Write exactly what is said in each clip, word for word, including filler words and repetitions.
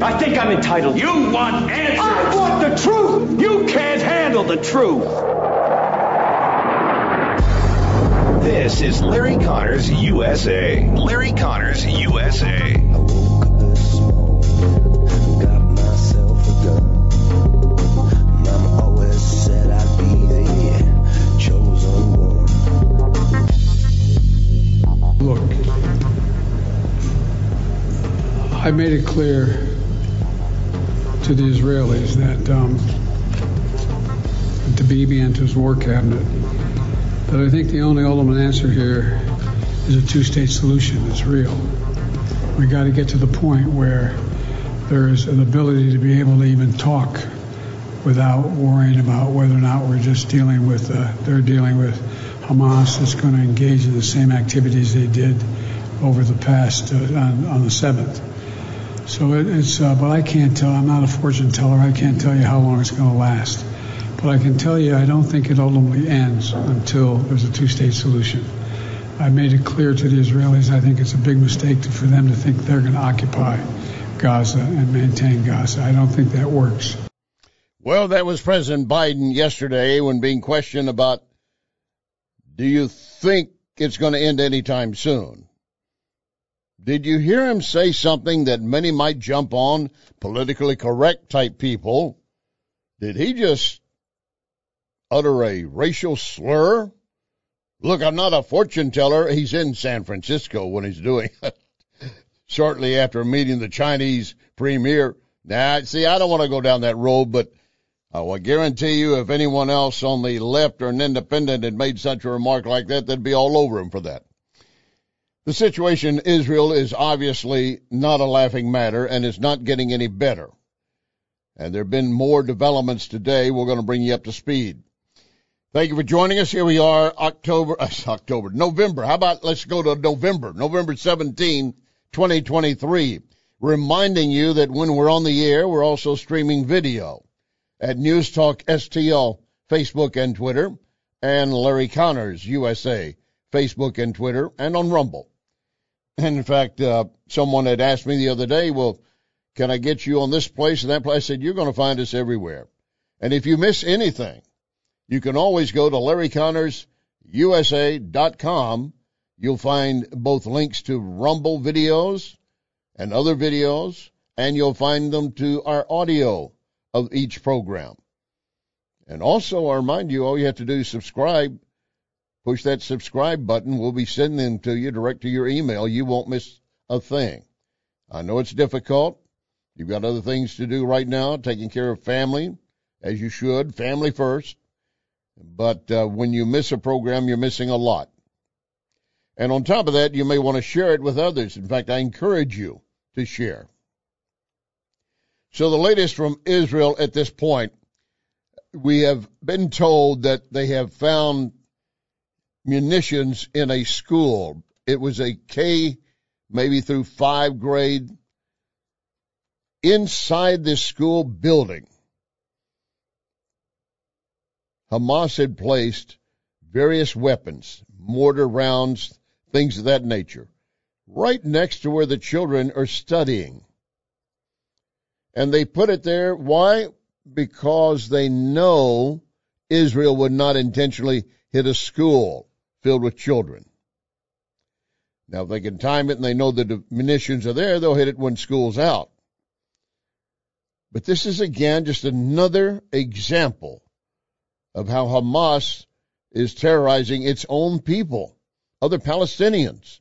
I think I'm entitled. You want answers. I want the truth. You can't handle the truth. This is Larry Connors U S A. Larry Connors U S A. I woke up this morning, got myself a gun. Mama always said I'd be the chosen one. Look, I made it clear to the Israelis that um, to Bibi and to his war cabinet that I think the only ultimate answer here is a two-state solution. It's real. We got to get to the point where there is an ability to be able to even talk without worrying about whether or not we're just dealing with, uh, they're dealing with Hamas that's going to engage in the same activities they did over the past, uh, on, on the seventh. So it, it's, uh, but I can't tell, I'm not a fortune teller, I can't tell you how long it's going to last. But I can tell you I don't think it ultimately ends until there's a two-state solution. I made it clear to the Israelis I think it's a big mistake to, for them to think they're going to occupy Gaza and maintain Gaza. I don't think that works. Well, that was President Biden yesterday when being questioned about, do you think it's going to end anytime soon? Did you hear him say something that many might jump on, politically correct type people? Did he just utter a racial slur? Look, I'm not a fortune teller. He's in San Francisco when he's doing it. Shortly after meeting the Chinese premier. Now, see, I don't want to go down that road, but I will guarantee you if anyone else on the left or an independent had made such a remark like that, they'd be all over him for that. The situation in Israel is obviously not a laughing matter, and it's not getting any better. And there have been more developments today. We're going to bring you up to speed. Thank you for joining us. Here we are, October, uh, October, November. How about let's go to November, November seventeenth, twenty twenty-three. Reminding you that when we're on the air, we're also streaming video at News Talk S T L, Facebook and Twitter, and Larry Connors U S A, Facebook and Twitter, and on Rumble. And in fact, uh, someone had asked me the other day, well, can I get you on this place and that place? I said, you're going to find us everywhere. And if you miss anything, you can always go to Larry Connors U S A dot com. You'll find both links to Rumble videos and other videos, and you'll find them to our audio of each program. And also, I remind you, all you have to do is subscribe. Push that subscribe button. We'll be sending them to you direct to your email. You won't miss a thing. I know it's difficult. You've got other things to do right now, taking care of family, as you should, family first. But uh, when you miss a program, you're missing a lot. And on top of that, you may want to share it with others. In fact, I encourage you to share. So the latest from Israel at this point, we have been told that they have found munitions in a school. It was a K, maybe through five grade. Inside this school building, Hamas had placed various weapons, mortar rounds, things of that nature, right next to where the children are studying. And they put it there. Why? Because they know Israel would not intentionally hit a school filled with children. Now, if they can time it and they know that the munitions are there, they'll hit it when school's out. But this is, again, just another example of how Hamas is terrorizing its own people, other Palestinians.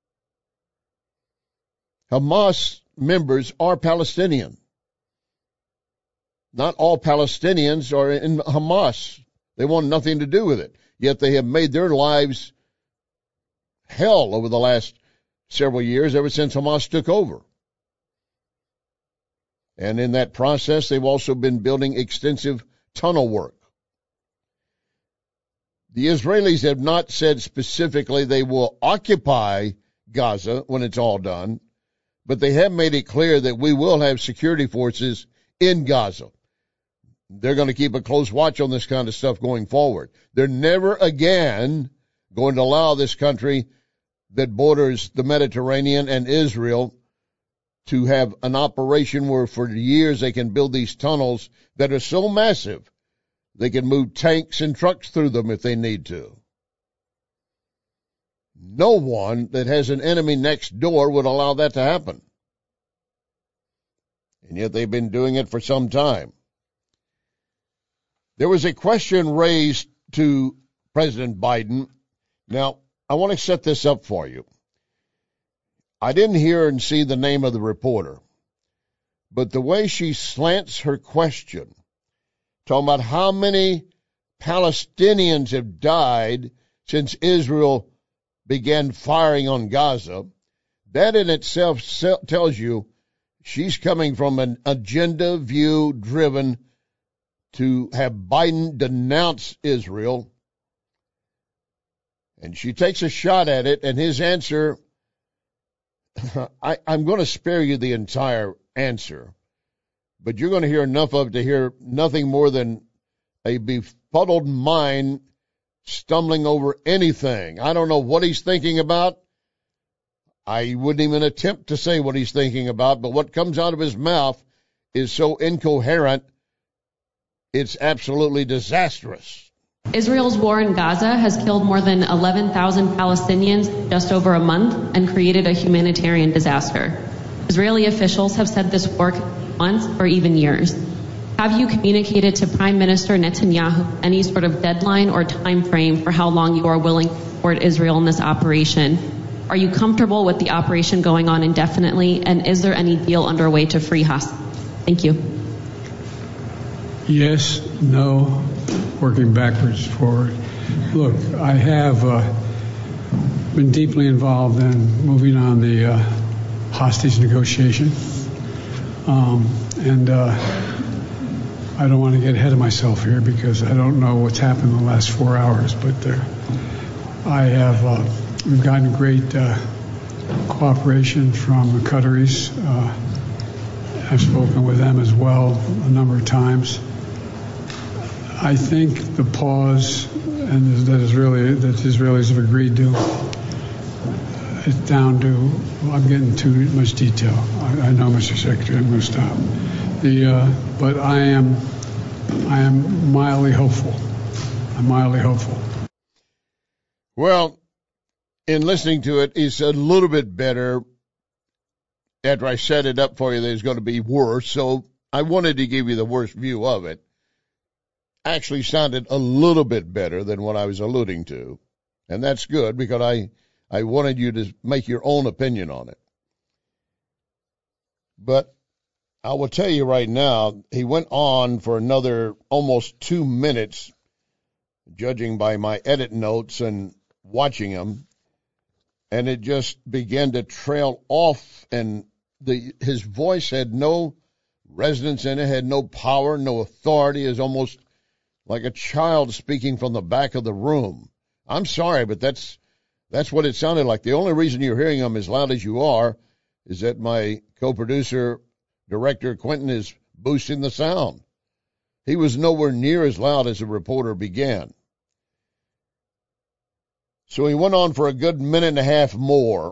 Hamas members are Palestinian. Not all Palestinians are in Hamas. They want nothing to do with it. Yet they have made their lives hell over the last several years, ever since Hamas took over. And in that process, they've also been building extensive tunnel work. The Israelis have not said specifically they will occupy Gaza when it's all done, but they have made it clear that we will have security forces in Gaza. They're going to keep a close watch on this kind of stuff going forward. They're never again going to allow this country that borders the Mediterranean and Israel to have an operation where for years they can build these tunnels that are so massive they can move tanks and trucks through them if they need to. No one that has an enemy next door would allow that to happen. And yet they've been doing it for some time. There was a question raised to President Biden. Now, I want to set this up for you. I didn't hear and see the name of the reporter, but the way she slants her question, talking about how many Palestinians have died since Israel began firing on Gaza, that in itself tells you she's coming from an agenda view driven to have Biden denounce Israel. And she takes a shot at it, and his answer, I, I'm going to spare you the entire answer, but you're going to hear enough of it to hear nothing more than a befuddled mind stumbling over anything. I don't know what he's thinking about. I wouldn't even attempt to say what he's thinking about, but what comes out of his mouth is so incoherent, it's absolutely disastrous. Israel's war in Gaza has killed more than eleven thousand Palestinians just over a month and created a humanitarian disaster. Israeli officials have said this war could take months or even years. Have you communicated to Prime Minister Netanyahu any sort of deadline or time frame for how long you are willing to support Israel in this operation? Are you comfortable with the operation going on indefinitely, and is there any deal underway to free hostages? Thank you. Yes, no, working backwards, forward. Look, I have uh, been deeply involved in moving on the uh, hostage negotiation. Um, and uh, I don't want to get ahead of myself here because I don't know what's happened in the last four hours, but uh, I have, uh, we've gotten great uh, cooperation from the Qataris. Uh, I've spoken with them as well a number of times. I think the pause and that Israeli that the Israelis have agreed to is down to. Well, I'm getting too much detail. I, I know, Mister Secretary, I'm going to stop. The uh, but I am I am mildly hopeful. I'm mildly hopeful. Well, in listening to it, it's a little bit better. After I set it up for you, there's going to be worse. So I wanted to give you the worst view of it. Actually sounded a little bit better than what I was alluding to. And that's good because I, I wanted you to make your own opinion on it. But I will tell you right now, he went on for another almost two minutes, judging by my edit notes and watching him, and it just began to trail off, and the his voice had no resonance in it, had no power, no authority, is almost like a child speaking from the back of the room. I'm sorry, but that's that's what it sounded like. The only reason you're hearing him as loud as you are is that my co-producer, director Quentin, is boosting the sound. He was nowhere near as loud as the reporter began. So he went on for a good minute and a half more.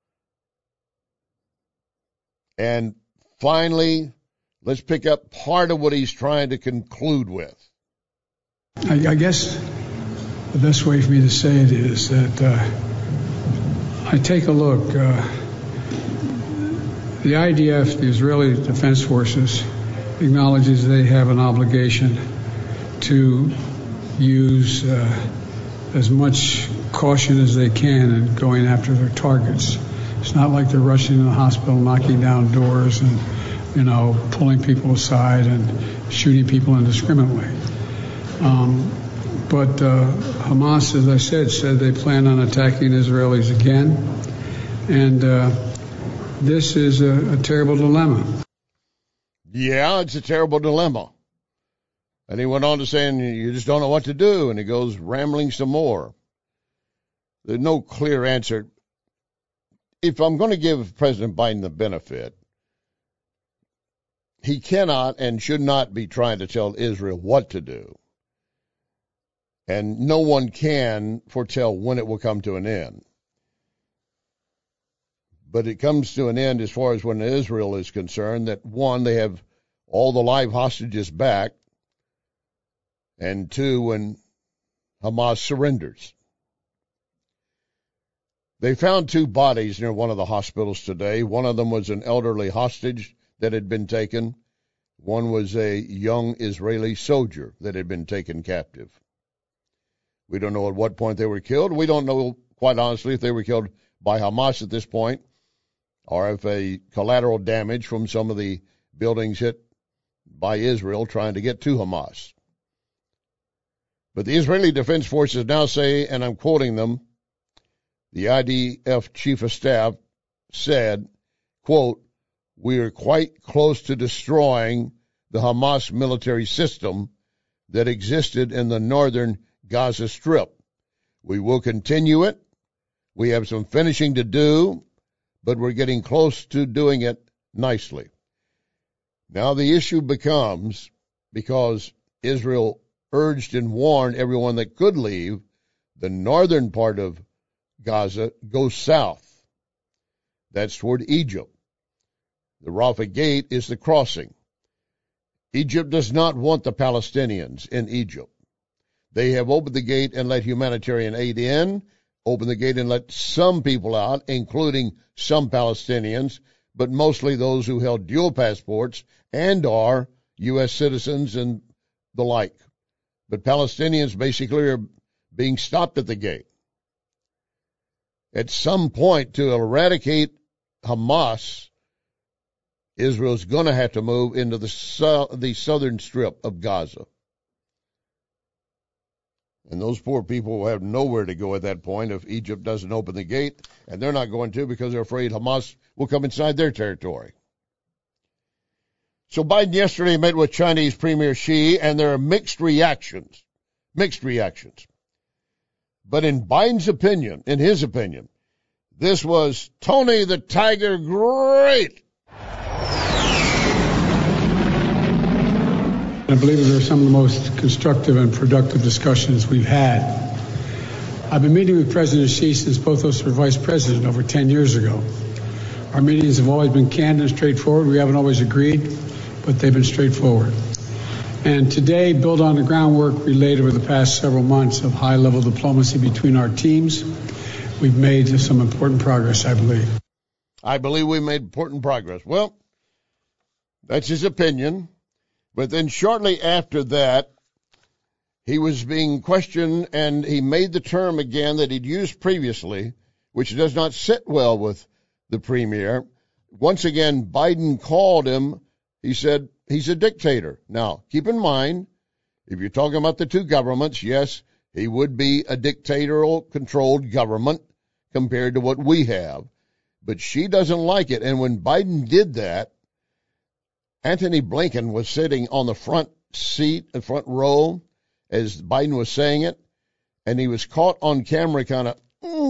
And finally, let's pick up part of what he's trying to conclude with. I, I guess the best way for me to say it is that uh, I take a look. Uh, the I D F, the Israeli Defense Forces, acknowledges they have an obligation to use uh, as much caution as they can in going after their targets. It's not like they're rushing in the hospital, knocking down doors and, you know, pulling people aside and shooting people indiscriminately. Um, but uh, Hamas, as I said, said they plan on attacking Israelis again. And uh, this is a, a terrible dilemma. Yeah, it's a terrible dilemma. And he went on to say, you just don't know what to do. And he goes rambling some more. There's no clear answer. If I'm going to give President Biden the benefit, he cannot and should not be trying to tell Israel what to do. And no one can foretell when it will come to an end. But it comes to an end as far as when Israel is concerned, that one, they have all the live hostages back, and two, when Hamas surrenders. They found two bodies near one of the hospitals today. One of them was an elderly hostage that had been taken. One was a young Israeli soldier that had been taken captive. We don't know at what point they were killed. We don't know, quite honestly, if they were killed by Hamas at this point, or if a collateral damage from some of the buildings hit by Israel trying to get to Hamas. But the Israeli Defense Forces now say, and I'm quoting them, the I D F Chief of Staff said, quote, "We are quite close to destroying the Hamas military system that existed in the northern Gaza Strip. We will continue it. We have some finishing to do, but we're getting close to doing it nicely." Now the issue becomes, because Israel urged and warned everyone that could leave the northern part of Gaza, go south. That's toward Egypt. The Rafah Gate is the crossing. Egypt does not want the Palestinians in Egypt. They have opened the gate and let humanitarian aid in, opened the gate and let some people out, including some Palestinians, but mostly those who held dual passports and are U S citizens and the like. But Palestinians basically are being stopped at the gate. At some point, to eradicate Hamas, Israel's going to have to move into the, su- the southern strip of Gaza. And those poor people will have nowhere to go at that point if Egypt doesn't open the gate, and they're not going to because they're afraid Hamas will come inside their territory. So Biden yesterday met with Chinese Premier Xi, and there are mixed reactions. Mixed reactions. But in Biden's opinion, in his opinion, this was Tony the Tiger great. I believe they're some of the most constructive and productive discussions we've had. I've been meeting with President Xi since both of us were vice president over ten years ago. Our meetings have always been candid and straightforward. We haven't always agreed, but they've been straightforward. And today, build on the groundwork we laid over the past several months of high-level diplomacy between our teams. We've made some important progress, I believe. I believe we made important progress. Well, that's his opinion. But then shortly after that, he was being questioned, and he made the term again that he'd used previously, which does not sit well with the premier. Once again, Biden called him, he said, he's a dictator. Now, keep in mind, if you're talking about the two governments, yes, he would be a dictatorial-controlled government compared to what we have. But she doesn't like it. And when Biden did that, Antony Blinken was sitting on the front seat, the front row, as Biden was saying it, and he was caught on camera kind of,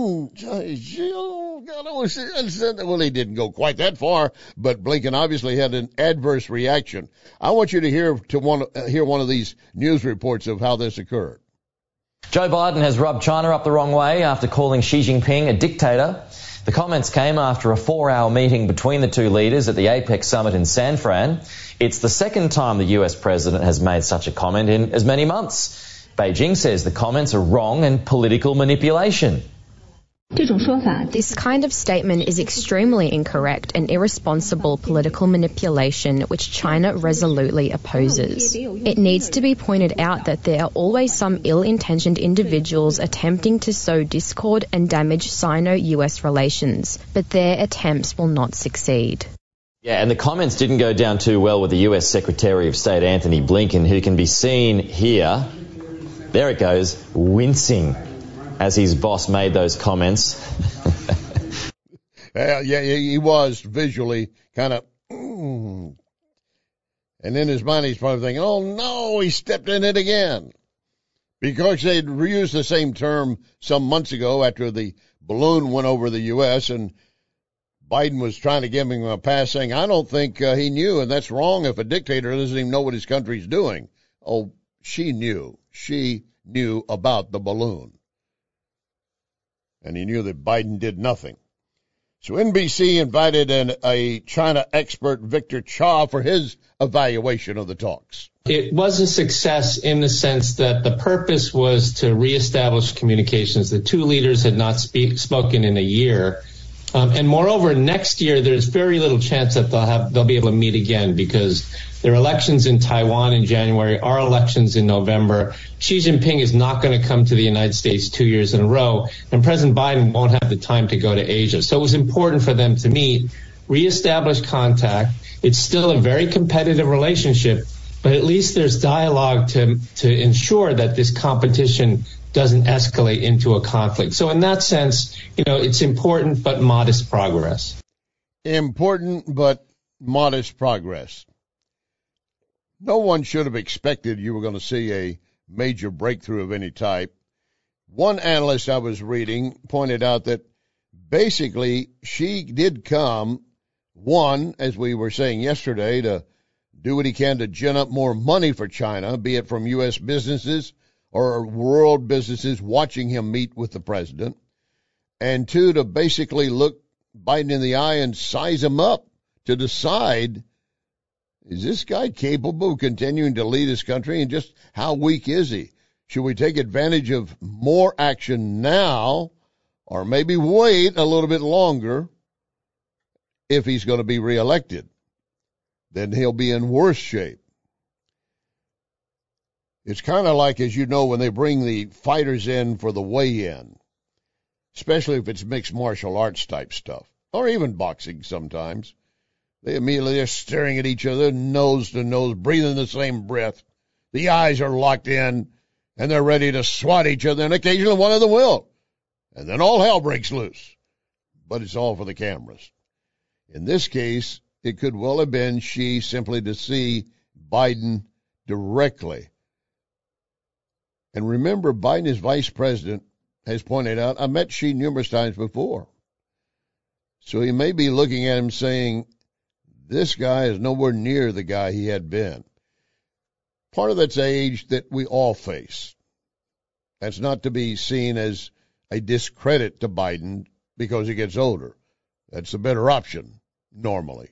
mm, well, he didn't go quite that far, but Blinken obviously had an adverse reaction. I want you to hear to one, uh, hear one of these news reports of how this occurred. Joe Biden has rubbed China up the wrong way after calling Xi Jinping a dictator. The comments came after a four-hour meeting between the two leaders at the APEC summit in San Fran. It's the second time the U S president has made such a comment in as many months. Beijing says the comments are wrong and political manipulation. This kind of statement is extremely incorrect and irresponsible political manipulation which China resolutely opposes. It needs to be pointed out that there are always some ill-intentioned individuals attempting to sow discord and damage Sino-U S relations, but their attempts will not succeed. Yeah, and the comments didn't go down too well with the U S Secretary of State Antony Blinken, who can be seen here, there it goes, wincing as his boss made those comments. uh, yeah, he was visually kind of, mm. And in his mind he's probably thinking, oh no, he stepped in it again. Because they'd reused the same term some months ago after the balloon went over the U S, and Biden was trying to give him a pass, saying, I don't think uh, he knew, and that's wrong if a dictator doesn't even know what his country's doing. Oh, she knew. She knew about the balloon. And he knew that Biden did nothing. So N B C invited an, a China expert, Victor Cha, for his evaluation of the talks. It was a success in the sense that the purpose was to reestablish communications. The two leaders had not speak, spoken in a year. Um, and moreover, next year, there's very little chance that they'll have they'll be able to meet again because there are elections in Taiwan in January, our elections in November. Xi Jinping is not going to come to the United States two years in a row, and President Biden won't have the time to go to Asia. So it was important for them to meet, reestablish contact. It's still a very competitive relationship, but at least there's dialogue to to ensure that this competition doesn't escalate into a conflict. So in that sense, you know, it's important but modest progress. Important but modest progress. No one should have expected you were going to see a major breakthrough of any type. One analyst I was reading pointed out that basically Xi did come, one, as we were saying yesterday, to do what he can to gin up more money for China, be it from U S businesses or world businesses watching him meet with the president, and two, to basically look Biden in the eye and size him up to decide, is this guy capable of continuing to lead his country, and just how weak is he? Should we take advantage of more action now, or maybe wait a little bit longer if he's going to be reelected? Then he'll be in worse shape. It's kind of like, as you know, when they bring the fighters in for the weigh-in, especially if it's mixed martial arts type stuff, or even boxing sometimes. They immediately are staring at each other, nose to nose, breathing the same breath. The eyes are locked in, and they're ready to swat each other, and occasionally one of them will. And then all hell breaks loose. But it's all for the cameras. In this case, it could well have been Xi simply to see Biden directly. And remember, Biden, as vice president, has pointed out, I met Xi numerous times before. So he may be looking at him saying, this guy is nowhere near the guy he had been. Part of that's age that we all face. That's not to be seen as a discredit to Biden because he gets older. That's a better option, normally.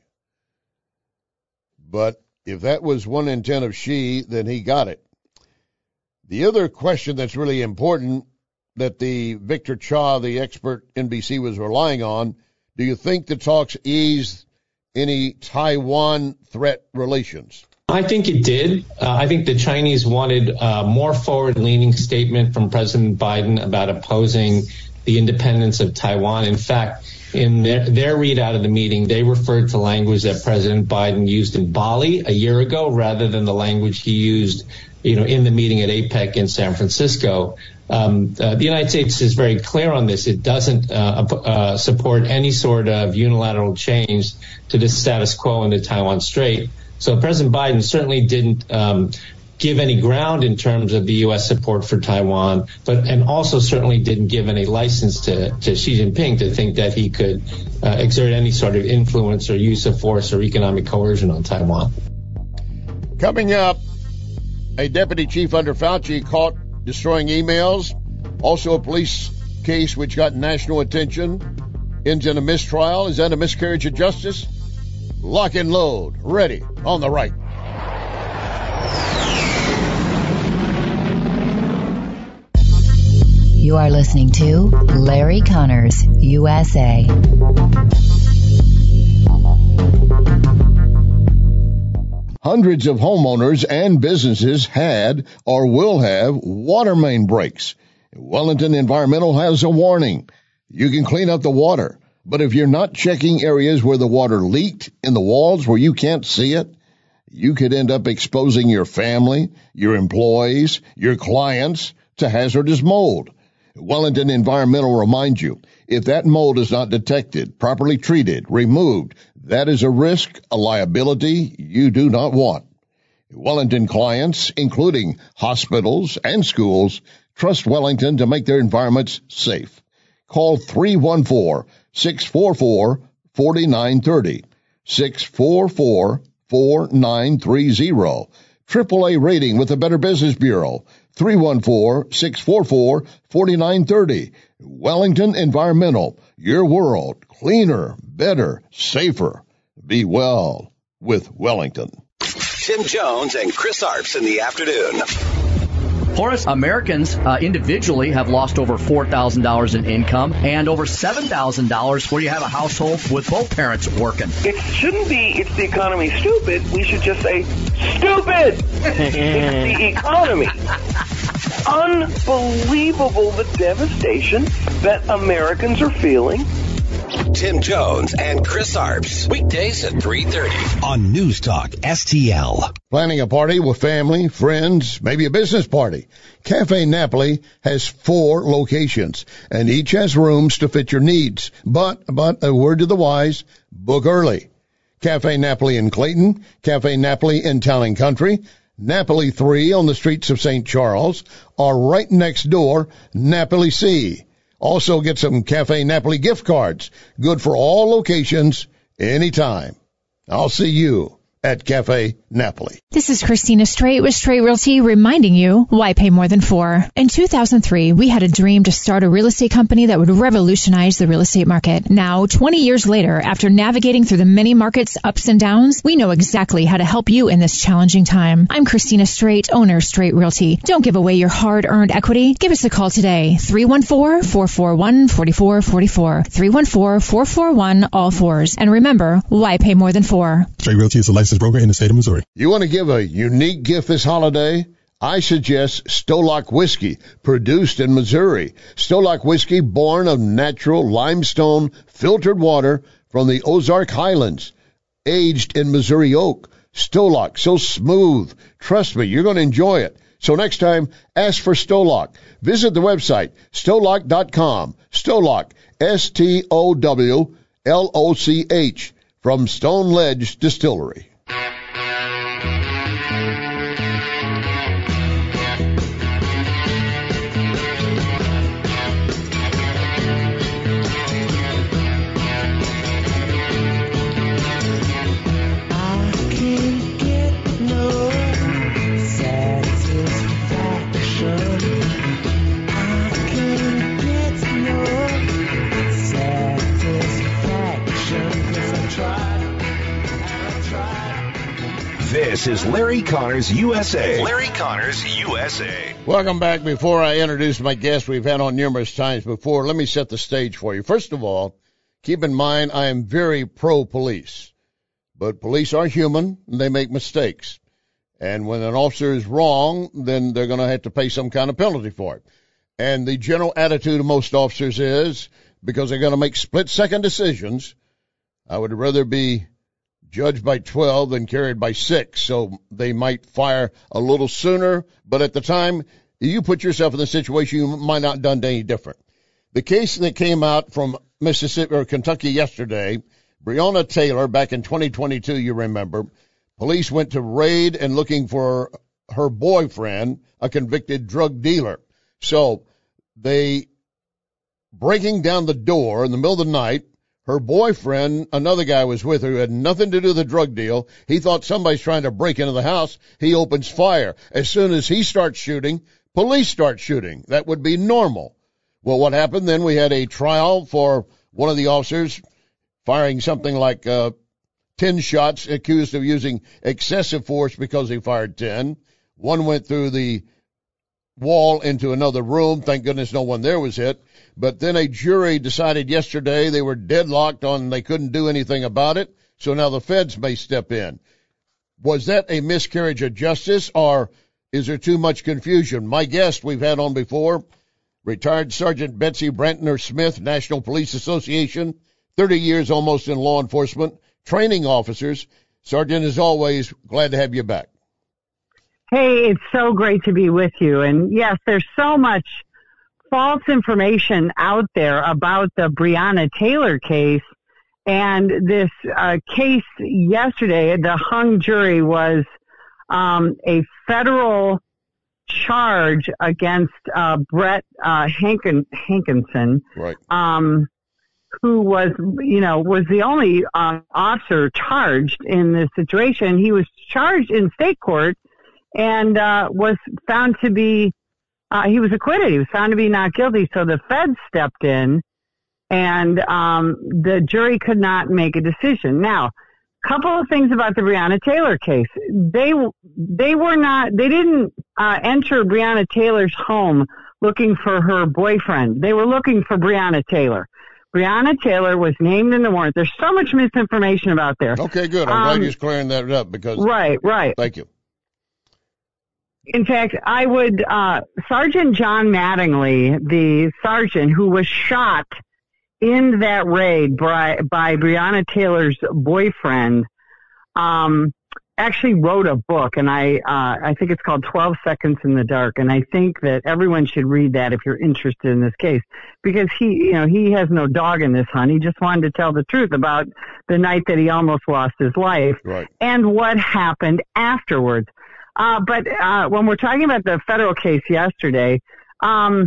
But if that was one intent of Xi, then he got it. The other question that's really important that the Victor Cha, the expert N B C, was relying on, do you think the talks eased any Taiwan threat relations? I think it did. Uh, I think the Chinese wanted a more forward-leaning statement from President Biden about opposing the independence of Taiwan. In fact, in their, their readout of the meeting, they referred to language that President Biden used in Bali a year ago rather than the language he used, you know, in the meeting at APEC in San Francisco. Um, uh, the United States is very clear on this. It doesn't uh, uh, support any sort of unilateral change to the status quo in the Taiwan Strait. So President Biden certainly didn't um, give any ground in terms of the U S support for Taiwan, but and also certainly didn't give any license to, to Xi Jinping to think that he could uh, exert any sort of influence or use of force or economic coercion on Taiwan. Coming up, a deputy chief under Fauci caught destroying emails. Also a police case which got national attention. Ends in a mistrial. Is that a miscarriage of justice? Lock and load. Ready. On the right. You are listening to Larry Connors, U S A. Hundreds of homeowners and businesses had or will have water main breaks. Wellington Environmental has a warning. You can clean up the water, but if you're not checking areas where the water leaked in the walls where you can't see it, you could end up exposing your family, your employees, your clients to hazardous mold. Wellington Environmental reminds you, if that mold is not detected, properly treated, removed, that is a risk, a liability you do not want. Wellington clients, including hospitals and schools, trust Wellington to make their environments safe. Call three one four, six four four, four nine three zero, six four four, four nine three zero. triple A rating with the Better Business Bureau. three one four, six four four, four nine three zero. Wellington Environmental, your world, cleaner, better, safer. Be well with Wellington. Tim Jones and Chris Arps in the afternoon. Horace, Americans uh, individually have lost over four thousand dollars in income and over seven thousand dollars where you have a household with both parents working. It shouldn't be, it's the economy stupid. We should just say, stupid! It's the economy. Unbelievable the devastation that Americans are feeling. Tim Jones and Chris Arps, weekdays at three thirty on News Talk S T L. Planning a party with family, friends, maybe a business party. Cafe Napoli has four locations, and each has rooms to fit your needs. But, but a word to the wise, book early. Cafe Napoli in Clayton, Cafe Napoli in Town and Country, Napoli three on the streets of Saint Charles, or right next door, Napoli C. Also get some Cafe Napoli gift cards. Good for all locations, anytime. I'll see you at Cafe Napoli. This is Christina Strait with Strait Realty reminding you why pay more than four. In two thousand three, we had a dream to start a real estate company that would revolutionize the real estate market. Now, twenty years later, after navigating through the many markets' ups and downs, we know exactly how to help you in this challenging time. I'm Christina Strait, owner of Strait Realty. Don't give away your hard-earned equity. Give us a call today, three one four, four four one, four four four four, three one four, four four one, all fours. And remember, why pay more than four? Strait Realty is a licensed broker in the state of Missouri. You want to give a unique gift this holiday? I suggest Stolock Whiskey, produced in Missouri. Stolock Whiskey, born of natural limestone filtered water from the Ozark Highlands, aged in Missouri oak. Stolock, so smooth. Trust me, you're going to enjoy it. So next time, ask for Stolock. Visit the website, stolock dot com. Stolock, S T O W L O C H, from Stone Ledge Distillery. This is Larry Connors U S A. Larry Connors U S A. Welcome back. Before I introduce my guest we've had on numerous times before, let me set the stage for you. First of all, keep in mind I am very pro-police. But police are human, and they make mistakes. And when an officer is wrong, then they're going to have to pay some kind of penalty for it. And the general attitude of most officers is, because they're going to make split-second decisions, I would rather be judged by twelve than carried by six. So they might fire a little sooner, but at the time, you put yourself in the situation, you might not have done any different. The case that came out from Mississippi or Kentucky yesterday, Breonna Taylor, back in twenty twenty-two, you remember, police went to raid and looking for her boyfriend, a convicted drug dealer. So they breaking down the door in the middle of the night. Her boyfriend, another guy was with her who had nothing to do with the drug deal. He thought somebody's trying to break into the house. He opens fire. As soon as he starts shooting, police start shooting. That would be normal. Well, what happened then? We had a trial for one of the officers firing something like uh, ten shots, accused of using excessive force because he fired ten. One went through the wall into another room. Thank goodness no one there was hit. But then a jury decided yesterday they were deadlocked on they couldn't do anything about it, so now the feds may step in. Was that a miscarriage of justice, or is there too much confusion? My guest we've had on before, retired Sergeant Betsy Brantner Smith, National Police Association, thirty years almost in law enforcement, training officers. Sergeant, as always, glad to have you back. Hey, it's so great to be with you. And yes, there's so much false information out there about the Breonna Taylor case. And this uh, case yesterday, the hung jury was um, a federal charge against uh, Brett uh, Hankin- Hankinson, right. um, who was, you know, was the only uh, officer charged in this situation. He was charged in state court and uh, was found to be uh, he was acquitted. He was found to be not guilty. So the feds stepped in, and um, the jury could not make a decision. Now, a couple of things about the Breonna Taylor case. They they were not. They didn't uh, enter Breonna Taylor's home looking for her boyfriend. They were looking for Breonna Taylor. Breonna Taylor was named in the warrant. There's so much misinformation about there. Okay, good. I'm um, glad you're clearing that up because. Right, right. Thank you. In fact, I would, uh, Sergeant John Mattingly, the sergeant who was shot in that raid by, by Breonna Taylor's boyfriend, um, actually wrote a book, and I, uh, I think it's called twelve Seconds in the Dark, and I think that everyone should read that if you're interested in this case, because he, you know, he has no dog in this hunt. He just wanted to tell the truth about the night that he almost lost his life right. and what happened afterwards. Uh, but, uh, when we're talking about the federal case yesterday, um,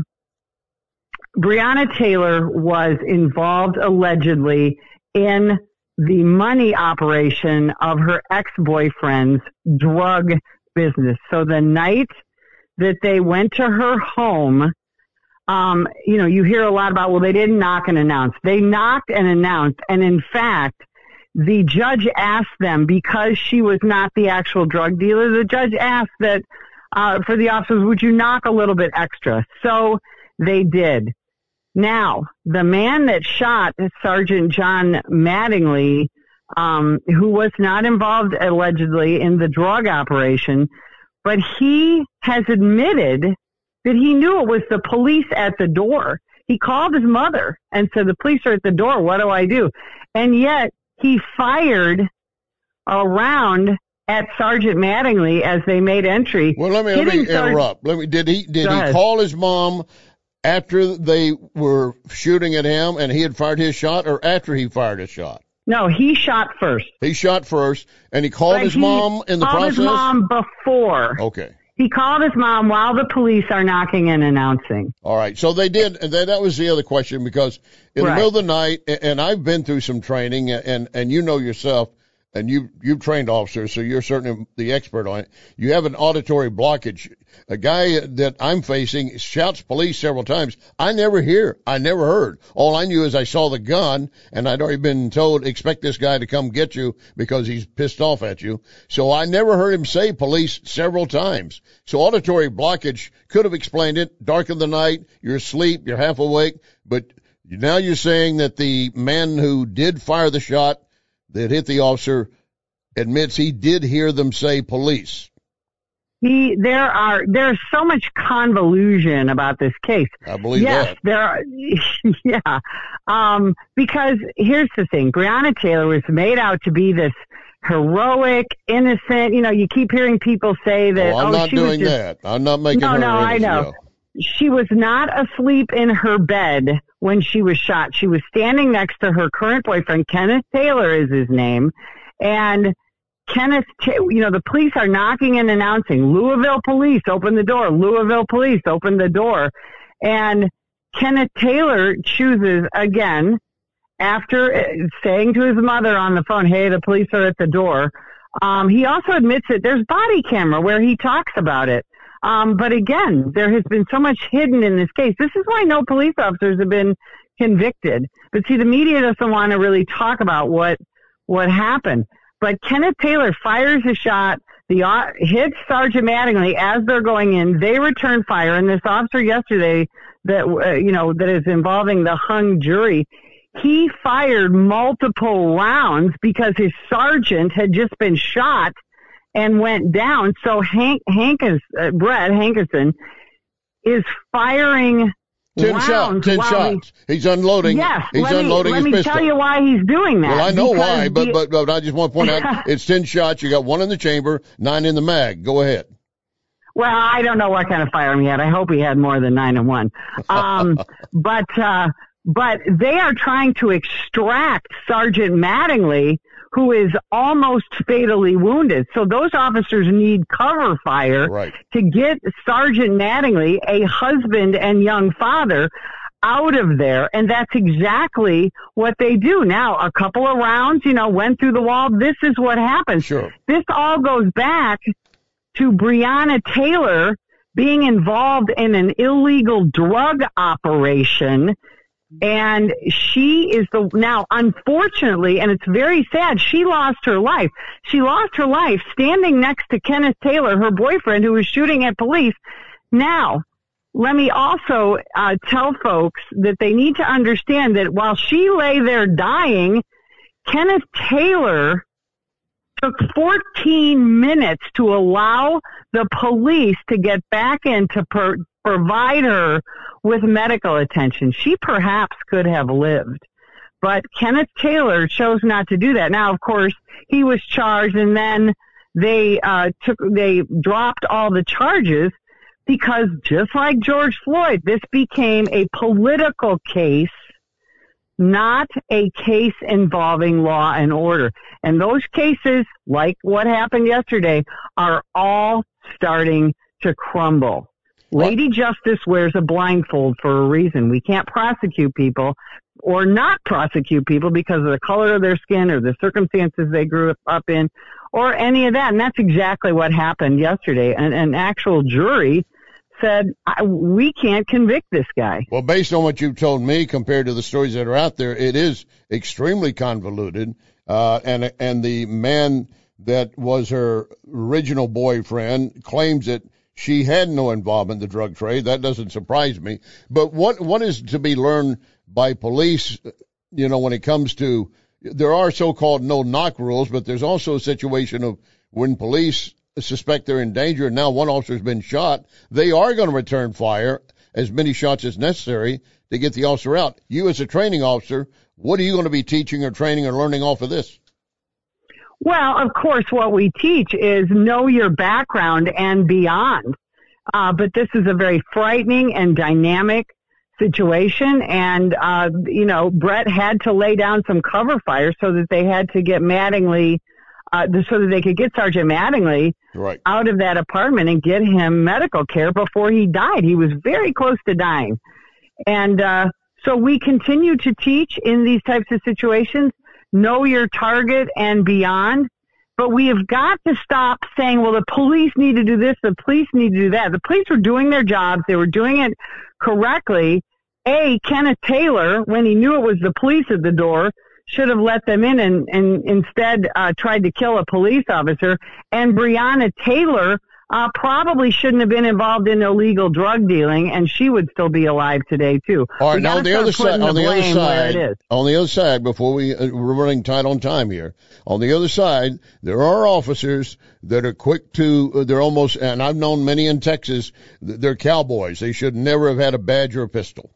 Breonna Taylor was involved allegedly in the money operation of her ex-boyfriend's drug business. So the night that they went to her home, um, you know, you hear a lot about, well, they didn't knock and announce. They knocked and announced, and in fact, the judge asked them, because she was not the actual drug dealer, the judge asked that, uh, for the officers, would you knock a little bit extra? So they did. Now, the man that shot Sergeant John Mattingly, um, who was not involved allegedly in the drug operation, but he has admitted that he knew it was the police at the door. He called his mother and said, the police are at the door. What do I do? And yet he fired a round at Sergeant Mattingly as they made entry. Well, let me, let me interrupt. Let me, did he, did he call his mom after they were shooting at him and he had fired his shot, or after he fired his shot? No, he shot first. He shot first, and he called but his he mom in the called process? His mom before. Okay. He called his mom while the police are knocking and announcing. All right. So they did, and that was the other question, because in right. the middle of the night, and I've been through some training, and, and you know yourself, and you, you've trained officers, so you're certainly the expert on it. You have an auditory blockage. A guy that I'm facing shouts police several times. I never hear. I never heard. All I knew is I saw the gun, and I'd already been told, expect this guy to come get you because he's pissed off at you. So I never heard him say police several times. So auditory blockage could have explained it. Dark of the night, you're asleep, you're half awake, but now you're saying that the man who did fire the shot that hit the officer admits he did hear them say police. He, there are, there's so much convolution about this case. I believe yes, that. there are, yeah. Um, because here's the thing. Breonna Taylor was made out to be this heroic, innocent, you know, you keep hearing people say that, oh, I'm oh, not she doing was just, that. I'm not making no, her no, I know. know. She was not asleep in her bed when she was shot. She was standing next to her current boyfriend. Kenneth Taylor is his name. And Kenneth, you know, the police are knocking and announcing, Louisville police, open the door. Louisville police, open the door. And Kenneth Taylor chooses again, after saying to his mother on the phone, hey, the police are at the door. Um, he also admits that there's body camera where he talks about it. Um, but again, there has been so much hidden in this case. This is why no police officers have been convicted. But see, the media doesn't want to really talk about what, what happened. But Kenneth Taylor fires a shot, the uh, hits Sergeant Mattingly as they're going in. They return fire, and this officer yesterday that uh, you know that is involving the hung jury, he fired multiple rounds because his sergeant had just been shot and went down. So Hank Hankins, uh, Brett Hankerson is firing. Ten rounds shots. Ten shots. He, he's unloading. Yes. He's let unloading me, his let pistol. me tell you why he's doing that. Well, I know because why, but, the, but but I just want to point out it's ten shots. You got one in the chamber, nine in the mag. Go ahead. Well, I don't know what kind of firearm he had. I hope he had more than nine and one. Um, but uh, but they are trying to extract Sergeant Mattingly, who is almost fatally wounded. So those officers need cover fire right. to get Sergeant Mattingly, a husband and young father, out of there. And that's exactly what they do. Now, a couple of rounds, you know, went through the wall. This is what happens. Sure. This all goes back to Breonna Taylor being involved in an illegal drug operation. And she is the, now, unfortunately, and it's very sad, she lost her life. She lost her life standing next to Kenneth Taylor, her boyfriend, who was shooting at police. Now, let me also uh, tell folks that they need to understand that while she lay there dying, Kenneth Taylor took fourteen minutes to allow the police to get back in to per- provide her with medical attention. She perhaps could have lived, but Kenneth Taylor chose not to do that. Now, of course, he was charged, and then they uh, took they dropped all the charges because, just like George Floyd, this became a political case, not a case involving law and order. And those cases, like what happened yesterday, are all starting to crumble. What? Lady Justice wears a blindfold for a reason. We can't prosecute people or not prosecute people because of the color of their skin or the circumstances they grew up in or any of that. And that's exactly what happened yesterday. An, an actual jury said, we can't convict this guy. Well, based on what you've told me compared to the stories that are out there, it is extremely convoluted. Uh, and, and the man that was her original boyfriend claims that she had no involvement in the drug trade. That doesn't surprise me. But what, what is to be learned by police, you know, when it comes to, there are so-called no-knock rules, but there's also a situation of when police suspect they're in danger, and now one officer's been shot, they are going to return fire, as many shots as necessary, to get the officer out. You as a training officer, what are you going to be teaching or training or learning off of this? Well, of course, what we teach is know your background and beyond. Uh, but this is a very frightening and dynamic situation. And, uh, you know, Brett had to lay down some cover fire so that they had to get Mattingly, uh, so that they could get Sergeant Mattingly right. out of that apartment and get him medical care before he died. He was very close to dying. And, uh, so we continue to teach in these types of situations, know your target and beyond. But we have got to stop saying, well, the police need to do this, the police need to do that. The police were doing their jobs. They were doing it correctly. A, Kenneth Taylor, when he knew it was the police at the door, should have let them in and, and instead uh, tried to kill a police officer. And Breonna Taylor uh, probably shouldn't have been involved in illegal drug dealing, and she would still be alive today, too. All right, now on the other side, on the other side, on the other side, before we, uh, we're running tight on time here, on the other side, there are officers that are quick to, uh, they're almost, and I've known many in Texas, they're cowboys. They should never have had a badge or a pistol.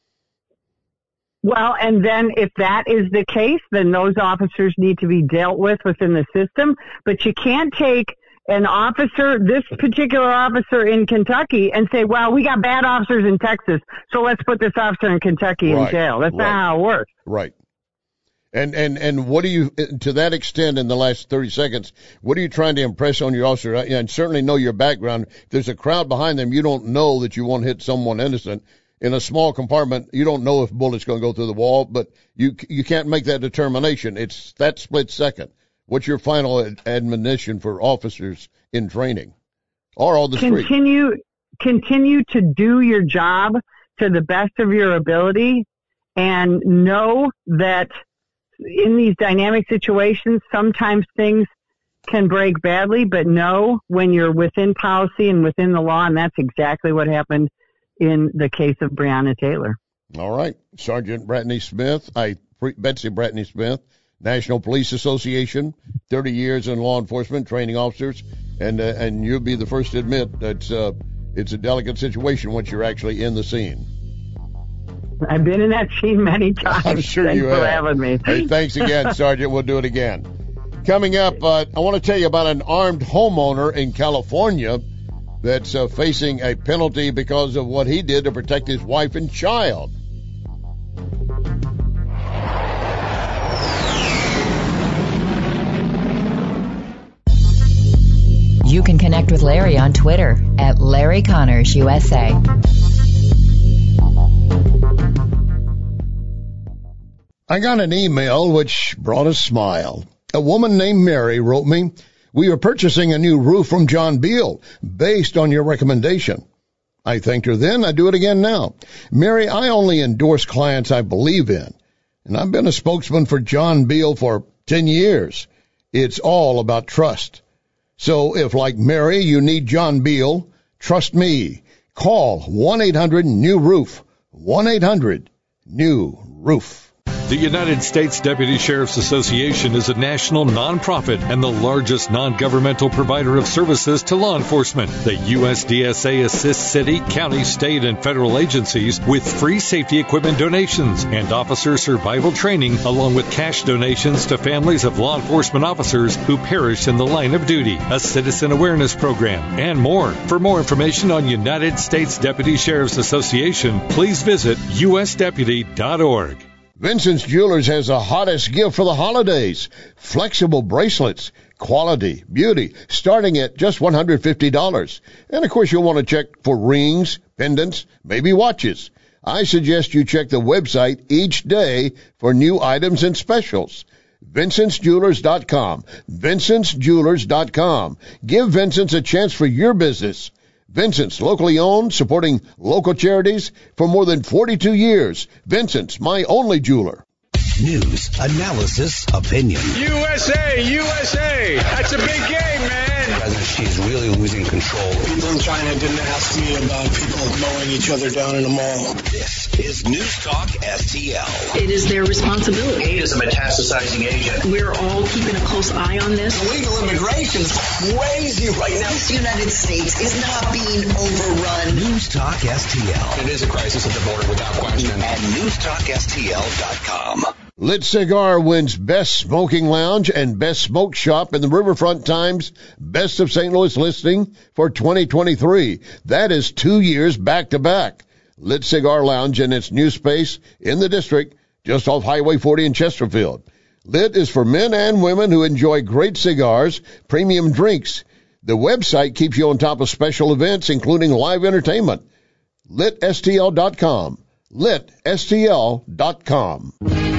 Well, and then if that is the case, then those officers need to be dealt with within the system. But you can't take an officer, this particular officer in Kentucky, and say, well, we got bad officers in Texas, so let's put this officer in Kentucky right. in jail. That's right. not how it works. Right. And, and, and what do you, to that extent in the last thirty seconds, what are you trying to impress on your officer? And certainly know your background. If there's a crowd behind them, you don't know that you won't hit someone innocent. In a small compartment, you don't know if a bullet's going to go through the wall, but you you can't make that determination. It's that split second. What's your final ad- admonition for officers in training or on the street? Continue, continue to do your job to the best of your ability, and know that in these dynamic situations, sometimes things can break badly, but know when you're within policy and within the law, and that's exactly what happened in the case of Breonna Taylor. All right. Sergeant Brittany Smith, I, Betsy Brittany Smith, National Police Association, thirty years in law enforcement, training officers, and uh, and you'll be the first to admit that uh, it's a delicate situation once you're actually in the scene. I've been in that scene many times. I'm sure thanks you for have. having me. Hey, thanks again, Sergeant. We'll do it again. Coming up, uh, I want to tell you about an armed homeowner in California that's uh, facing a penalty because of what he did to protect his wife and child. You can connect with Larry on Twitter at Larry Connors U S A. I got an email which brought a smile. A woman named Mary wrote me, We are purchasing a new roof from John Beal based on your recommendation. I thanked her then. I do it again now. Mary, I only endorse clients I believe in, and I've been a spokesman for John Beal for ten years. It's all about trust. So if, like Mary, you need John Beal, trust me. Call one eight hundred new roof. one eight hundred new roof. The United States Deputy Sheriff's Association is a national nonprofit and the largest non-governmental provider of services to law enforcement. The U S D S A assists city, county, state, and federal agencies with free safety equipment donations and officer survival training, along with cash donations to families of law enforcement officers who perish in the line of duty, a citizen awareness program, and more. For more information on United States Deputy Sheriff's Association, please visit u s deputy dot org. Vincent's Jewelers has the hottest gift for the holidays. Flexible bracelets, quality, beauty, starting at just one hundred fifty dollars. And, of course, you'll want to check for rings, pendants, maybe watches. I suggest you check the website each day for new items and specials. Vincent's Jewelers dot com. Vincent's Jewelers dot com. Give Vincent's a chance for your business. Vincent's, locally owned, supporting local charities for more than forty-two years. Vincent's, my only jeweler. News, analysis, opinion. U S A, U S A. That's a big game, man. President Xi's really losing control. People in China didn't ask me about people mowing each other down in a mall. This is News Talk S T L. It is their responsibility. Hate is a metastasizing agent. We're all keeping a close eye on this. Illegal immigration is crazy right now. This United States is not being overrun. News Talk S T L. It is a crisis at the border without question. At news talk S T L dot com. Lit Cigar wins Best Smoking Lounge and Best Smoke Shop in the Riverfront Times Best of Saint Louis listing for twenty twenty-three. That is two years back to back. Lit Cigar Lounge in its new space in the district just off Highway forty in Chesterfield. Lit is for men and women who enjoy great cigars, premium drinks. The website keeps you on top of special events, including live entertainment. lit S T L dot com. lit S T L dot com.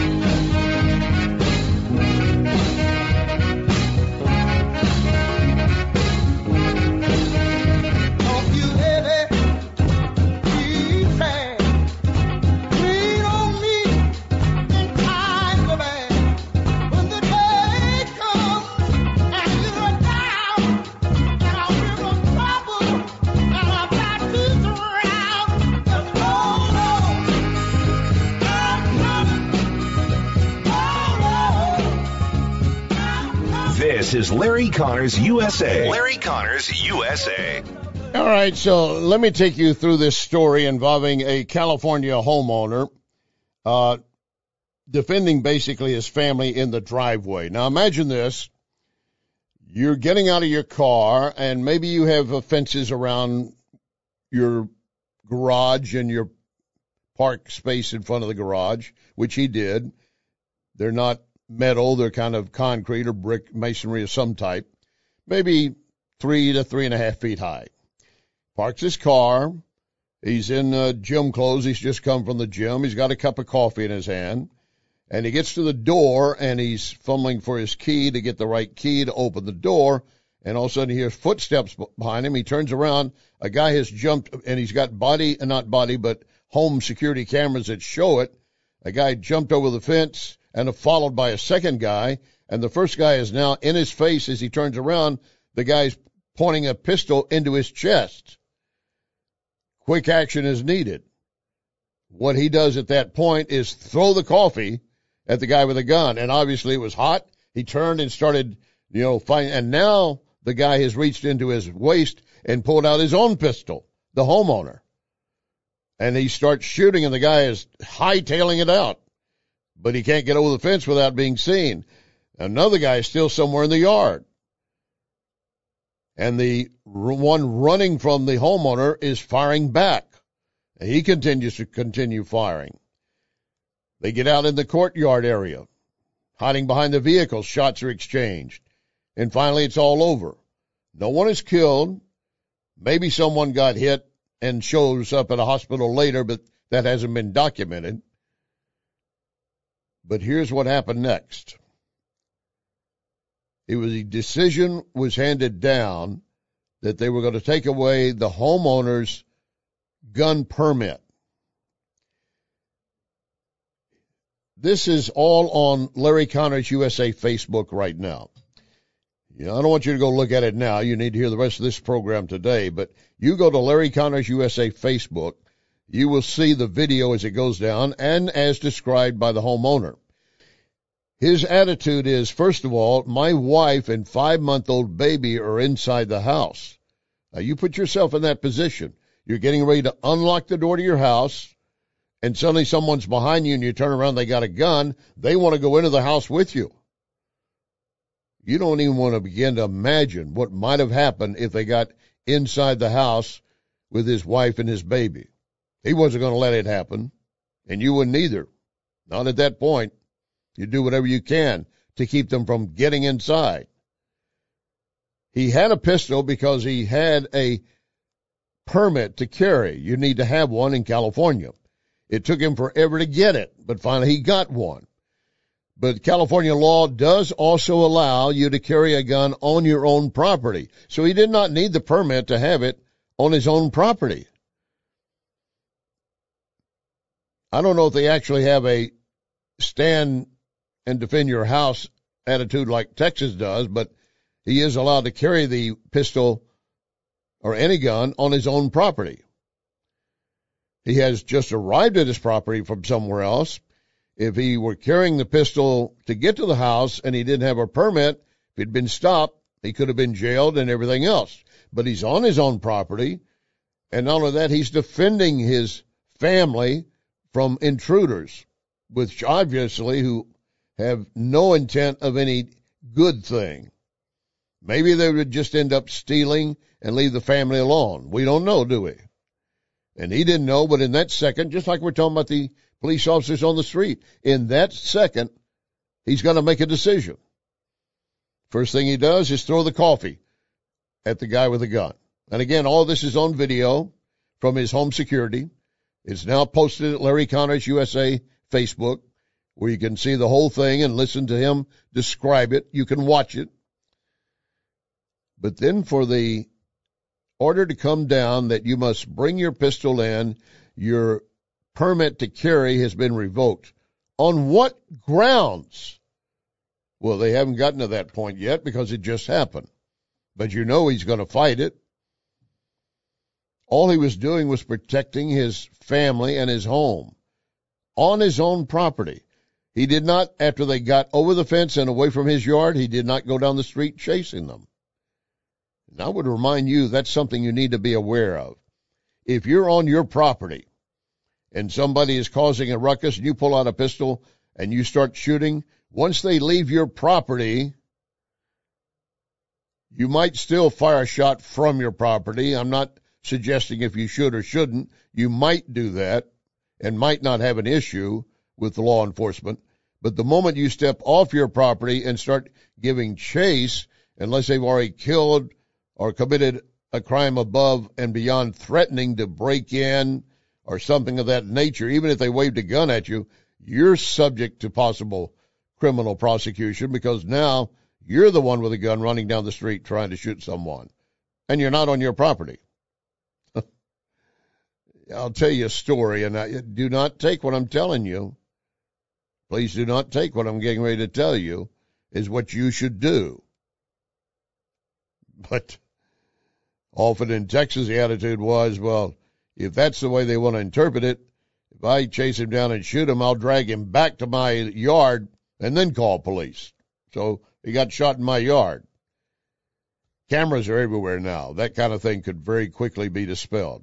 This is Larry Connors U S A. Larry Connors U S A. All right, so let me take you through this story involving a California homeowner uh, defending basically his family in the driveway. Now, imagine this. You're getting out of your car, and maybe you have uh, fences around your garage and your park space in front of the garage, which he did. They're not metal, they're kind of concrete or brick masonry of some type, maybe three to three and a half feet high. Parks his car. He's in uh, gym clothes. He's just come from the gym. He's got a cup of coffee in his hand, and he gets to the door, and he's fumbling for his key to get the right key to open the door, and all of a sudden he hears footsteps behind him. He turns around. A guy has jumped, and he's got body, not body, but home security cameras that show it. A guy jumped over the fence and followed by a second guy, and the first guy is now in his face as he turns around. The guy's pointing a pistol into his chest. Quick action is needed. What he does at that point is throw the coffee at the guy with a gun, and obviously it was hot. He turned and started, you know, fighting, and now the guy has reached into his waist and pulled out his own pistol, the homeowner. And he starts shooting, and the guy is hightailing it out. But he can't get over the fence without being seen. Another guy is still somewhere in the yard. And the one running from the homeowner is firing back. And he continues to continue firing. They get out in the courtyard area. Hiding behind the vehicles, shots are exchanged. And finally, it's all over. No one is killed. Maybe someone got hit and shows up at a hospital later, but that hasn't been documented. But here's what happened next. It was a decision was handed down that they were going to take away the homeowner's gun permit. This is all on Larry Connors U S A Facebook right now. You know, I don't want you to go look at it now. You need to hear the rest of this program today. But you go to Larry Connors U S A Facebook. You will see the video as it goes down and as described by the homeowner. His attitude is, first of all, my wife and five-month-old baby are inside the house. Now, you put yourself in that position. You're getting ready to unlock the door to your house, and suddenly someone's behind you, and you turn around, they got a gun. They want to go into the house with you. You don't even want to begin to imagine what might have happened if they got inside the house with his wife and his baby. He wasn't going to let it happen, and you wouldn't either. Not at that point. You do whatever you can to keep them from getting inside. He had a pistol because he had a permit to carry. You need to have one in California. It took him forever to get it, but finally he got one. But California law does also allow you to carry a gun on your own property. So he did not need the permit to have it on his own property. I don't know if they actually have a stand and defend your house attitude like Texas does, but he is allowed to carry the pistol or any gun on his own property. He has just arrived at his property from somewhere else. If he were carrying the pistol to get to the house and he didn't have a permit, if he'd been stopped, he could have been jailed and everything else. But he's on his own property, and not only that, he's defending his family from intruders, which obviously who have no intent of any good thing. Maybe they would just end up stealing and leave the family alone. We don't know, do we? And he didn't know, but in that second, just like we're talking about the police officers on the street, in that second, he's going to make a decision. First thing he does is throw the coffee at the guy with the gun. And again, all this is on video from his home security. It's now posted at Larry Connors U S A Facebook, where you can see the whole thing and listen to him describe it. You can watch it. But then for the order to come down that you must bring your pistol in, your permit to carry has been revoked. On what grounds? Well, they haven't gotten to that point yet because it just happened. But you know he's going to fight it. All he was doing was protecting his family and his home on his own property. He did not, after they got over the fence and away from his yard, he did not go down the street chasing them. And I would remind you that's something you need to be aware of. If you're on your property and somebody is causing a ruckus and you pull out a pistol and you start shooting, once they leave your property, you might still fire a shot from your property. I'm not suggesting if you should or shouldn't. You might do that and might not have an issue with the law enforcement. But the moment you step off your property and start giving chase, unless they've already killed or committed a crime above and beyond threatening to break in or something of that nature, even if they waved a gun at you, you're subject to possible criminal prosecution because now you're the one with a gun running down the street trying to shoot someone, and you're not on your property. I'll tell you a story, and I, do not take what I'm telling you. Please do not take what I'm getting ready to tell you is what you should do. But often in Texas, the attitude was, well, if that's the way they want to interpret it, if I chase him down and shoot him, I'll drag him back to my yard and then call police. So he got shot in my yard. Cameras are everywhere now. That kind of thing could very quickly be dispelled.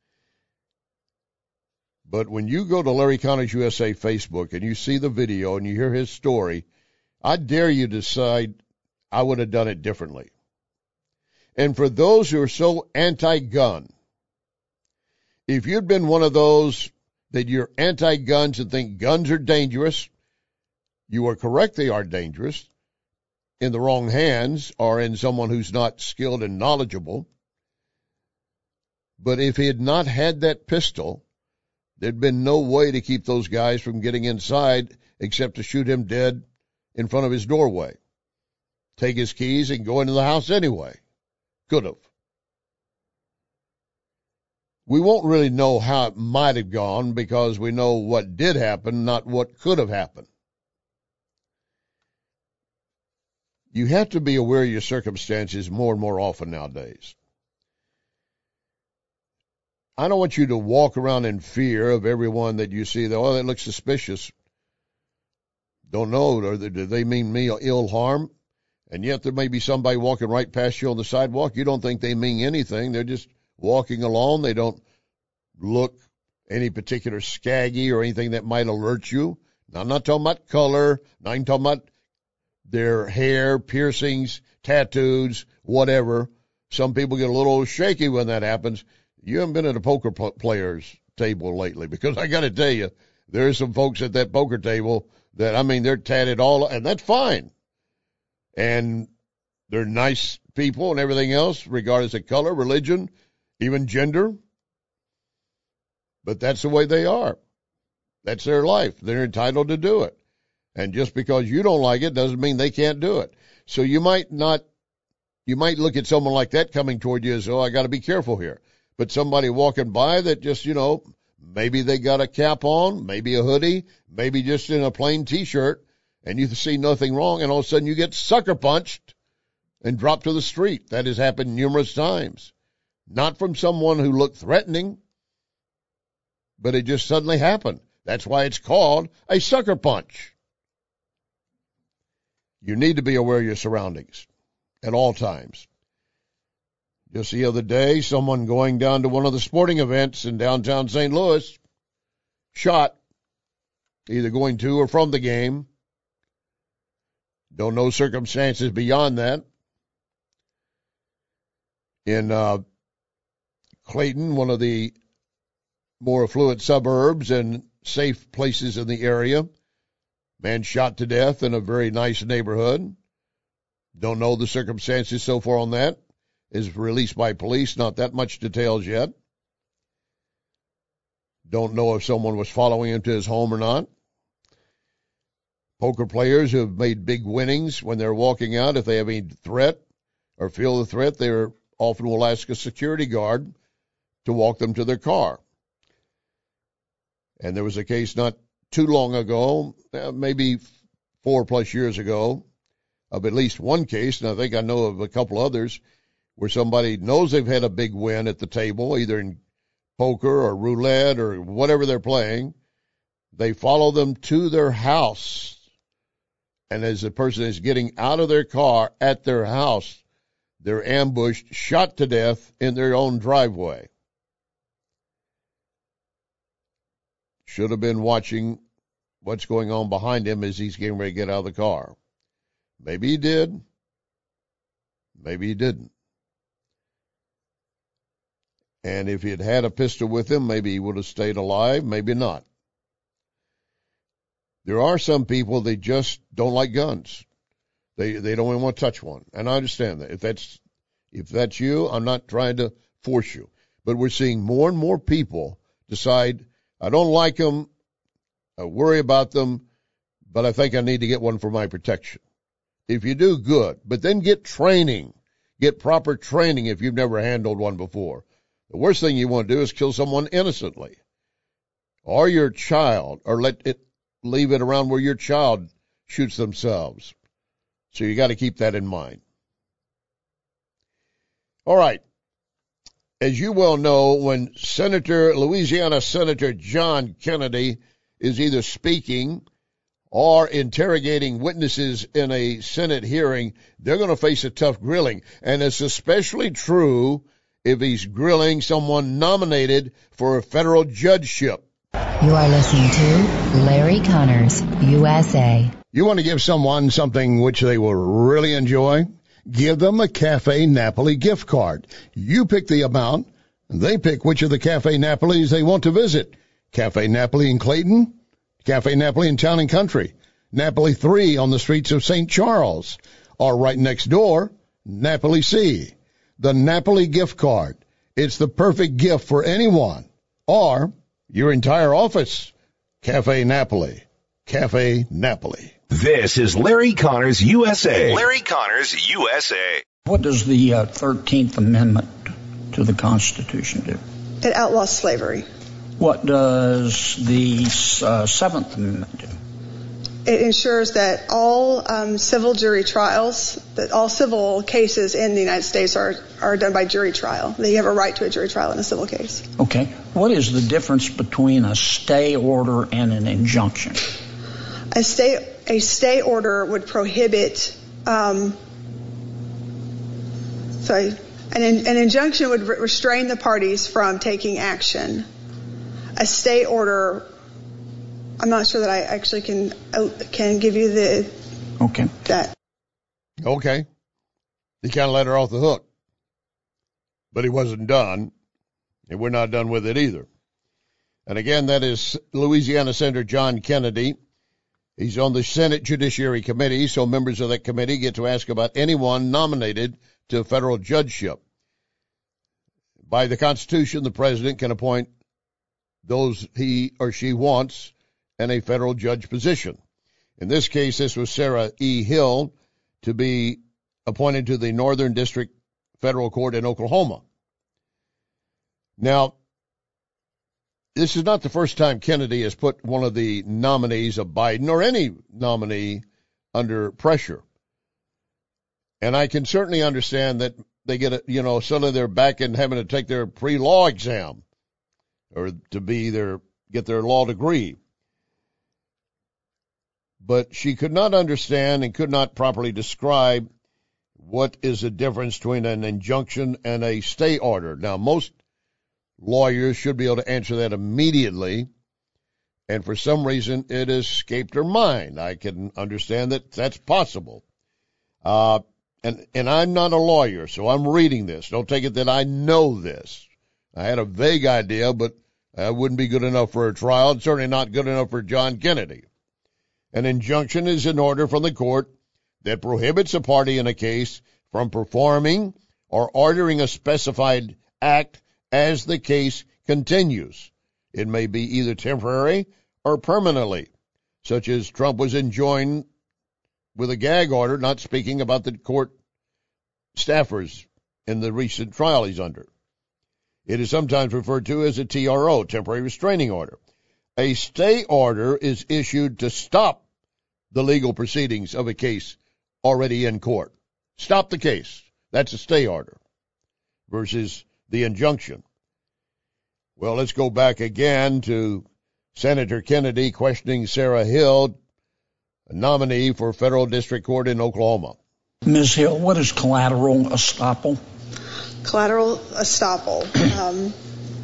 But when you go to Larry Connors U S A Facebook and you see the video and you hear his story, I dare you to decide I would have done it differently. And for those who are so anti-gun, if you'd been one of those that you're anti-guns and think guns are dangerous, you are correct, they are dangerous in the wrong hands or in someone who's not skilled and knowledgeable. But if he had not had that pistol, there'd been no way to keep those guys from getting inside except to shoot him dead in front of his doorway. take his keys and go into the house anyway. Could have. We won't really know how it might have gone because we know what did happen, not what could have happened. You have to be aware of your circumstances more and more often nowadays. I don't want you to walk around in fear of everyone that you see. Oh, that looks suspicious. Don't know. Do they mean me ill harm? And yet there may be somebody walking right past you on the sidewalk. You don't think they mean anything. They're just walking along. They don't look any particular scaggy or anything that might alert you. Now, I'm not talking about color. I'm talking about their hair, piercings, tattoos, whatever. Some people get a little shaky when that happens. You haven't been at a poker player's table lately, because I got to tell you, there's some folks at that poker table that, I mean, they're tatted all, and that's fine. And they're nice people and everything else, regardless of color, religion, even gender. But that's the way they are. That's their life. They're entitled to do it. And just because you don't like it doesn't mean they can't do it. So you might not, you might look at someone like that coming toward you as, oh, I got to be careful here. But somebody walking by that just, you know, maybe they got a cap on, maybe a hoodie, maybe just in a plain T-shirt, and you see nothing wrong, and all of a sudden you get sucker punched and dropped to the street. That has happened numerous times. Not from someone who looked threatening, but it just suddenly happened. That's why it's called a sucker punch. You need to be aware of your surroundings at all times. Just the other day, someone going down to one of the sporting events in downtown Saint Louis shot, either going to or from the game. Don't know circumstances beyond that. In uh, Clayton, one of the more affluent suburbs and safe places in the area, man shot to death in a very nice neighborhood. Don't know the circumstances so far on that. Is released by police, not that much details yet. Don't know if someone was following him to his home or not. Poker players who have made big winnings, when they're walking out, if they have any threat or feel the threat, they often will ask a security guard to walk them to their car. And there was a case not too long ago, maybe four plus years ago, of at least one case, and I think I know of a couple others, where somebody knows they've had a big win at the table, either in poker or roulette or whatever they're playing. They follow them to their house. And as the person is getting out of their car at their house, they're ambushed, shot to death in their own driveway. Should have been watching what's going on behind him as he's getting ready to get out of the car. Maybe he did. Maybe he didn't. And if he had had a pistol with him, maybe he would have stayed alive, maybe not. There are some people, they just don't like guns. They they don't even want to touch one. And I understand that. If that's if that's you, I'm not trying to force you. But we're seeing more and more people decide, I don't like them, I worry about them, but I think I need to get one for my protection. If you do, good. But then get training. Get proper training if you've never handled one before. The worst thing you want to do is kill someone innocently, or your child, or let it leave it around where your child shoots themselves. So you got to keep that in mind. All right. As you well know, when Senator, Louisiana Senator John Kennedy is either speaking or interrogating witnesses in a Senate hearing, they're going to face a tough grilling. And it's especially true if he's grilling someone nominated for a federal judgeship. You are listening to Larry Connors, U S A. You want to give someone something which they will really enjoy? Give them a Cafe Napoli gift card. You pick the amount, and they pick which of the Cafe Napolis they want to visit. Cafe Napoli in Clayton, Cafe Napoli in Town and Country, Napoli three on the streets of Saint Charles, or right next door, Napoli C. The Napoli gift card. It's the perfect gift for anyone or your entire office. Cafe Napoli. Cafe Napoli. This is Larry Connors U S A. Larry Connors U S A. What does the uh, thirteenth Amendment to the Constitution do? It outlaws slavery. What does the uh, seventh Amendment do? It ensures that all um, civil jury trials, that all civil cases in the United States are, are done by jury trial. That you have a right to a jury trial in a civil case. Okay. What is the difference between a stay order and an injunction? A stay a stay order would prohibit. Um, sorry, an an injunction would re- restrain the parties from taking action. A stay order, I'm not sure that I actually can uh, can give you the okay that. Okay, he kind of let her off the hook, but he wasn't done, and we're not done with it either. And again, that is Louisiana Senator John Kennedy. He's on the Senate Judiciary Committee, so members of that committee get to ask about anyone nominated to a federal judgeship. By the Constitution, the president can appoint those he or she wants in a federal judge position. In this case, this was Sarah E. Hill to be appointed to the Northern District Federal Court in Oklahoma. Now, this is not the first time Kennedy has put one of the nominees of Biden or any nominee under pressure. And I can certainly understand that they get, a, you know, suddenly they're back in having to take their pre-law exam or to be their, get their law degree. But she could not understand and could not properly describe what is the difference between an injunction and a stay order. Now, most lawyers should be able to answer that immediately, and for some reason it escaped her mind. I can understand that that's possible. Uh, and, and I'm not a lawyer, so I'm reading this. Don't take it that I know this. I had a vague idea, but I wouldn't be good enough for a trial, and certainly not good enough for John Kennedy. An injunction is an order from the court that prohibits a party in a case from performing or ordering a specified act as the case continues. It may be either temporary or permanently, such as Trump was enjoined with a gag order, not speaking about the court staffers in the recent trial he's under. It is sometimes referred to as a T R O, temporary restraining order. A stay order is issued to stop the legal proceedings of a case already in court. Stop the case. That's a stay order versus the injunction. Well, let's go back again to Senator Kennedy questioning Sarah Hill, a nominee for federal district court in Oklahoma. Miz Hill, what is collateral estoppel? Collateral estoppel. Um,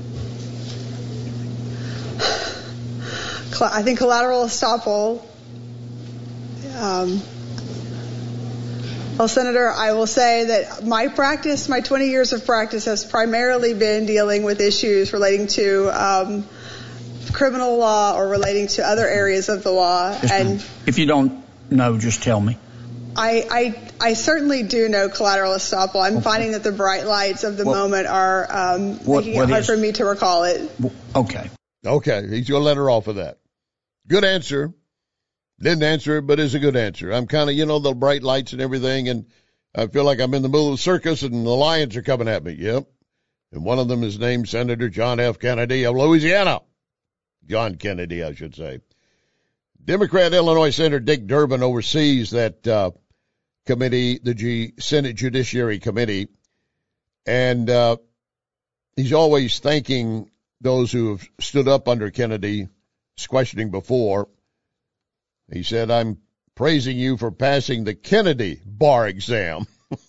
I think collateral estoppel. Um, Well, Senator, I will say that my practice, my twenty years of practice, has primarily been dealing with issues relating to um, criminal law or relating to other areas of the law. Just and if you don't know, just tell me. I, I, I certainly do know collateral estoppel. I'm okay. finding that the bright lights of the well, moment are um, what, making it hard is? for me to recall it. Okay. Okay, he's going to let her off of that. Good answer. Didn't answer it, but is a good answer. I'm kind of, you know, the bright lights and everything, and I feel like I'm in the middle of the circus and the lions are coming at me. Yep. And one of them is named Senator John F. Kennedy of Louisiana. John Kennedy, I should say. Democrat Illinois Senator Dick Durbin oversees that uh, committee, the G- Senate Judiciary Committee, and uh, he's always thanking those who have stood up under Kennedy's questioning before. He said, I'm praising you for passing the Kennedy bar exam.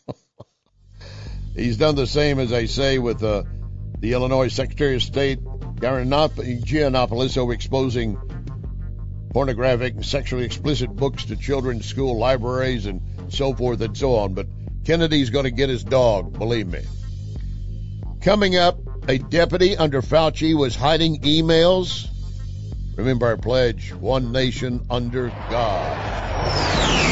He's done the same, as I say, with uh, the Illinois Secretary of State, Giannopoulos, over exposing pornographic and sexually explicit books to children's school libraries and so forth and so on. But Kennedy's going to get his dog, believe me. Coming up, a deputy under Fauci was hiding emails. Remember our pledge, one nation under God.